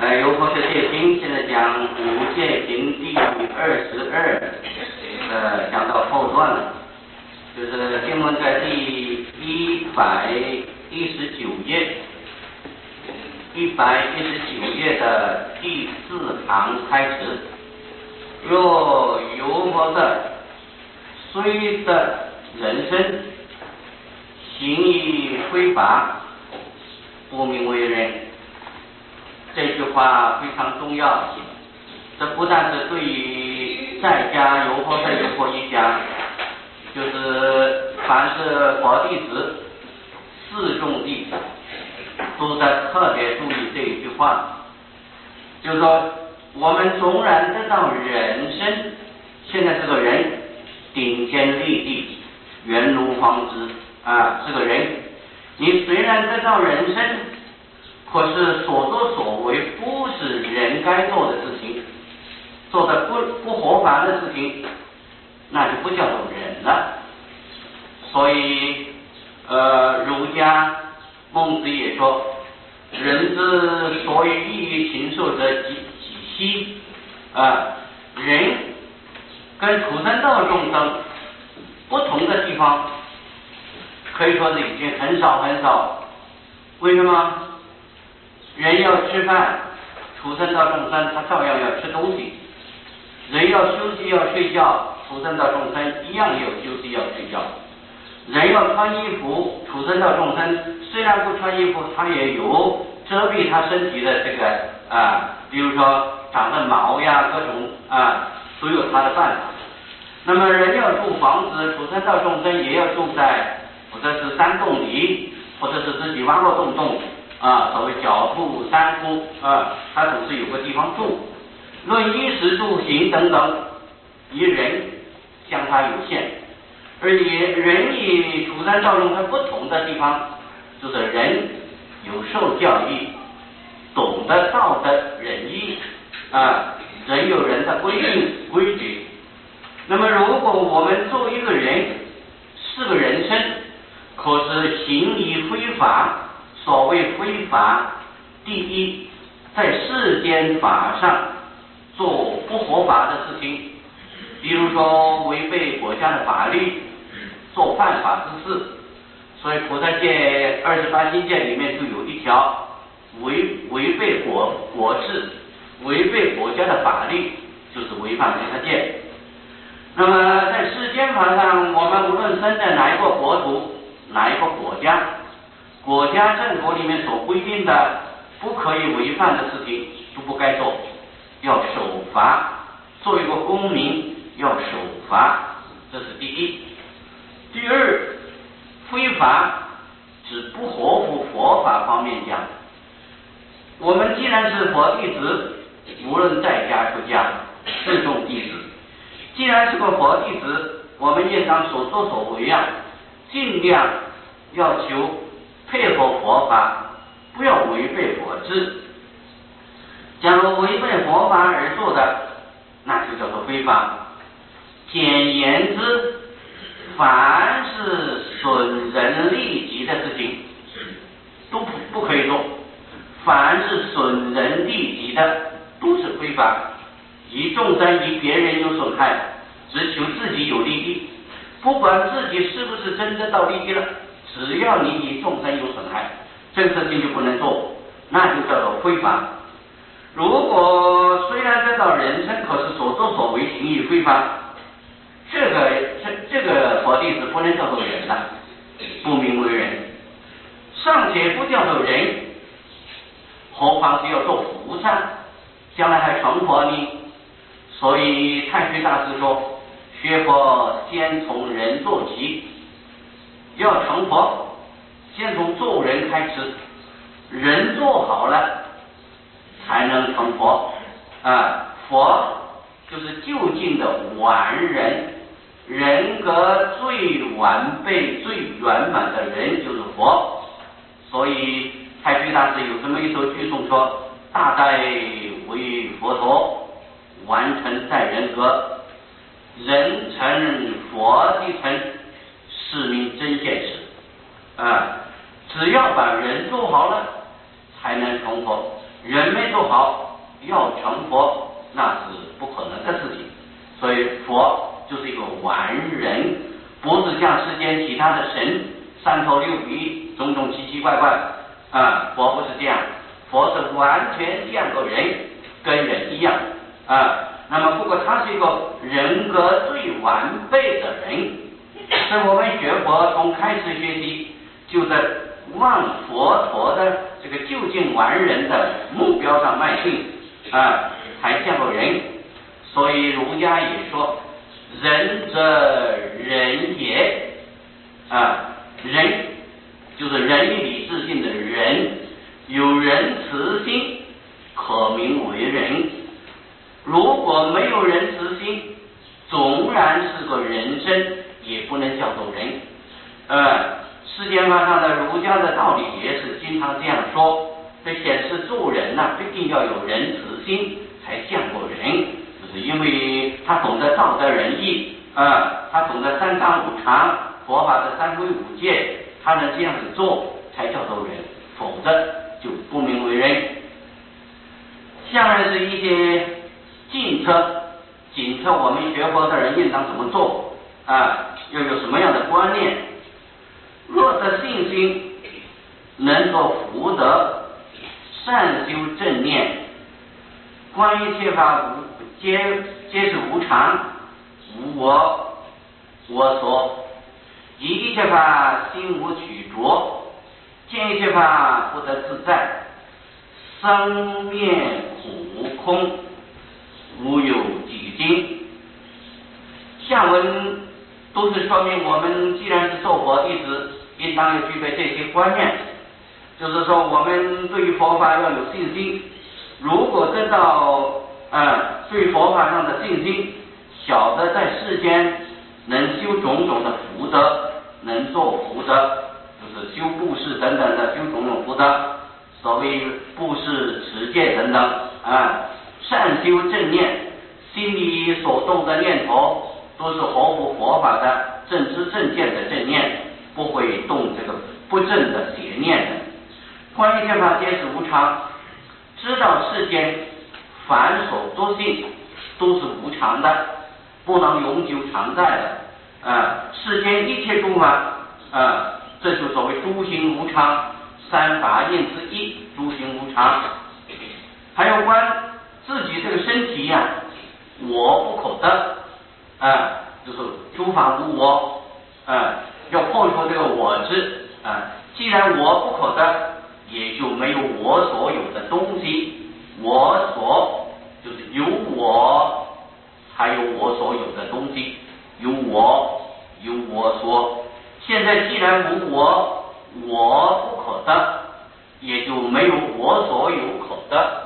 由佛学戒经现在讲五戒经第22，讲到后段了，就是经文在第119页，119页的第4行开始。若由佛的虽的人身行以非法，不名为人。这句话非常重要，这不但是对于在家有佛的有佛一家，就是凡是佛弟子、四众弟子，都在特别注意这一句话。就是说，我们纵然得到人身，现在这个人顶天立地、圆如方之是个人，你虽然得到人身，可是所作所为不是人该做的事情，做的不合法的事情，那就不叫做人了。所以儒家孟子也说，人之所以异于禽兽者几希。人跟畜生道众生不同的地方，可以说是已经很少很少。为什么？人要吃饭，畜生道众生他照样要吃东西；人要休息要睡觉，畜生道众生一样也有休息要睡觉；人要穿衣服，畜生道众生虽然不穿衣服，他也有遮蔽他身体的这个比如说长的毛呀，各种都有他的办法。那么人要住房子，畜生道众生也要住在或者是山洞里，或者是自己挖个洞所谓狡兔三窟他总是有个地方住。论衣食住行等等，与人相差有限，而人与畜生道众生不同的地方，就是人有受教育，懂得道德仁义人有人的规定规矩。那么如果我们作为一个人是个人身，可是行于非法。所谓非法，第一，在世间法上做不合法的事情，比如说违背国家的法律，做犯法之事。所以菩萨戒28心戒里面就有一条，违背国制，违背国家的法律，就是违反菩萨戒。那么在世间法上，我们无论生在哪一个国土，哪一个国家，国家政府里面所规定的不可以违犯的事情都不该做，要守法。做一个公民要守法，这是第一。第二，非法指不合乎佛法方面讲。我们既然是佛弟子，无论在家出家，四众弟子，既然是个佛弟子，我们业障所作所为尽量要求配合佛法，不要违背佛制。假如违背佛法而做的，那就叫做非法。简言之，凡是损人利己的事情都不可以做，凡是损人利己的都是非法。以众生以别人有损害，只求自己有利益，不管自己是不是真正到利益了，只要你以众生有损害，这个事情就不能做，那就叫做非法。如果虽然得到人身，可是所作所为行于非法，这个佛弟子不能叫做人了，不名为人。尚且不叫做人，何况是要做菩萨，将来还成佛呢？所以太虚大师说，学佛先从人做起，要成佛先从做人开始，人做好了才能成佛佛就是究竟的完人，人格最完备最圆满的人就是佛。所以太虚大师有这么一首句颂说，大待为佛陀，完成在人格，人成佛的成，是名真现实只要把人做好了才能成佛。 人没做好要成佛，那是不可能的事情。所以佛就是一个完人，不是像世间其他的神三头六臂，种种奇奇怪怪啊，佛不是这样，佛是完全像个人，跟人一样啊。那么不过他是一个人格最完备的人，所以我们学佛从开始学习就在往佛陀的这个究竟完人的目标上迈进啊，才像个人。所以儒家也说仁者仁也啊，仁就是仁义礼智信的仁，有仁慈心可名为人。如果没有仁慈心，纵然是个人生也不能叫做人。世间法上的儒家的道理也是经常这样说，这显示做人必定要有仁慈心才像个人，就是因为他懂得道德仁义他懂得三纲五常，佛法的三规五戒，他能这样子做才叫做人，否则就不名为人。下面是一些警策我们学佛的人应当怎么做要有什么样的观念。若得信心，能够福德，善修正念，观一切法皆是无常，无我所，以一切法心无取着，见一切法不得自在，生灭苦空，无有几经。下文都是说明我们既然是受佛弟子，应当要具备这些观念，就是说我们对于佛法要有信心。如果得到对佛法上的信心，晓得在世间能修种种的福德，能做福德，就是修布施等等的，修种种福德，所谓布施持戒等等善修正念，心里所动的念头都是合乎佛法的正知正见的正念，不会动这个不正的邪念的。观一切法皆是无常，知道世间凡所作性都是无常的，不能永久常在的世间一切诸法这就所谓诸行无常，三法印之一，诸行无常。还有关自己这个身体我不可得就是诸法无我要破除这个我执既然我不可得，也就没有我所有的东西。我所就是有我才有我所有的东西，有我所。现在既然无我不可得，也就没有我所有可得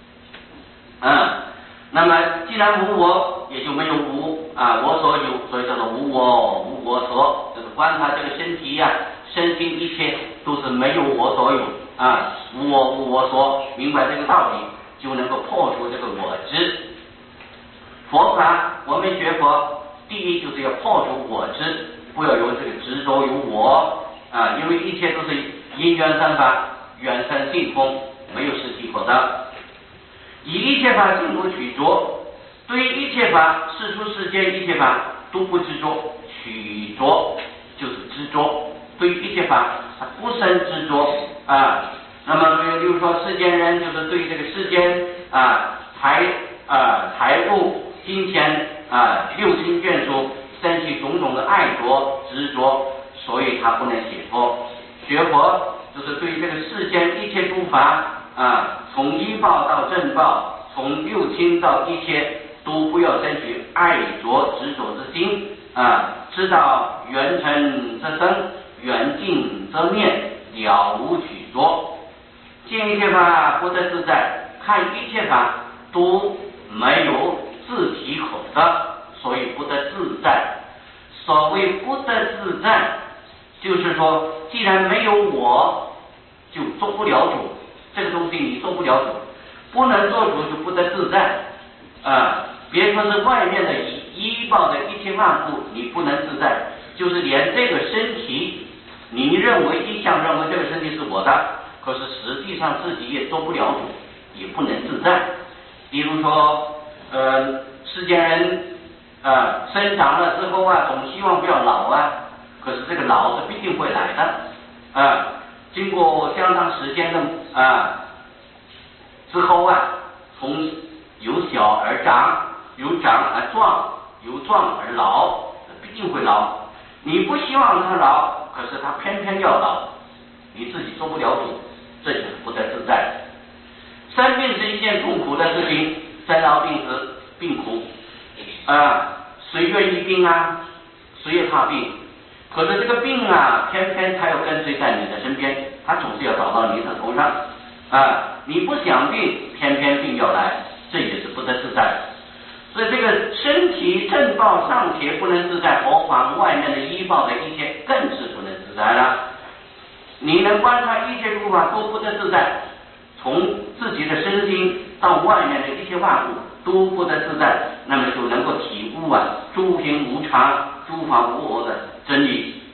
那么既然无我，也就没有我所有，所以叫做无我所，就是观察这个身体身心一切都是没有我所有无我所，明白这个道理，就能够破除这个我执。佛法我们学佛，第一就是要破除我执，不要有这个执着有我因为一切都是因缘三法，缘生性空，没有实体可得。以一切法心不取着，对于一切法，世出世间一切法都不执着，取着就是执着，对于一切法他不生执着那么比如说世间人就是对这个世间财物金钱六亲眷属生起种种的爱着执着，所以他不能解脱。学佛就是对于这个世间一切诸法从依报到正报，从六亲到一切，都不要生起爱着执着之心知道缘成则生，缘尽则灭，了无取着。见一切法不得自在，看一切法都没有自体可得，所以不得自在。所谓不得自在，就是说既然没有我，就做不了主，这个东西你做不了主，不能做主就不得自在别说是外面的依报的一切万物你不能自在，就是连这个身体你认为一向认为这个身体是我的，可是实际上自己也做不了主， 也不能自在。比如说，世间人生长了之后啊，总希望不要老啊，可是这个老是必定会来的经过相当时间的之后啊，从由小而长，由长而壮，由壮而老，必定会老。你不希望他老，可是他偏偏要老，你自己做不了主，这就是不得自在。生病是一件痛苦的事情，生老病死病苦谁愿意病啊？谁也怕病，可是这个病啊，偏偏它要跟随在你的身边，它总是要找到你的头上你不想病，偏偏病要来，这也是不得自在。所以这个身体正报尚且不能自在，何况外面的医报的一切更是不能自在了。你能观察一切诸法都不得自在，从自己的身心到外面的一切万物都不得自在，那么就能够体悟诸行无常、诸法无我的真理。